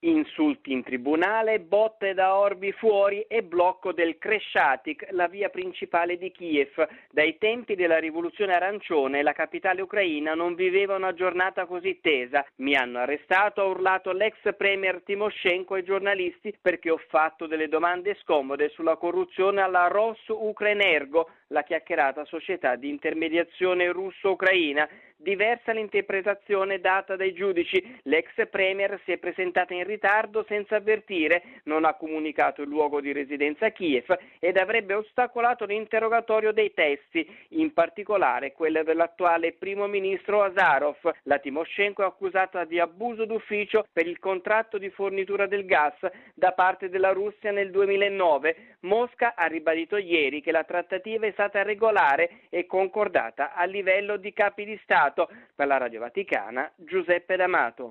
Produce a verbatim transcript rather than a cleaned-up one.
Insulti in tribunale, botte da Orbi fuori e blocco del Cresciatic, la via principale di Kiev. Dai tempi della rivoluzione arancione la capitale ucraina non viveva una giornata così tesa. Mi hanno arrestato, ha urlato l'ex premier Timoshenko ai giornalisti perché ho fatto delle domande scomode sulla corruzione alla Ross-Ukrenergo, la chiacchierata società di intermediazione russo-ucraina. Diversa l'interpretazione data dai giudici. L'ex premier si è presentata in ritardo senza avvertire, non ha comunicato il luogo di residenza a Kiev ed avrebbe ostacolato l'interrogatorio dei testi, in particolare quello dell'attuale primo ministro Azarov. La Timoshenko è accusata di abuso d'ufficio per il contratto di fornitura del gas da parte della Russia nel duemilanove. Mosca ha ribadito ieri che la trattativa è stata regolare e concordata a livello di capi di Stato. Per la Radio Vaticana, Giuseppe D'Amato.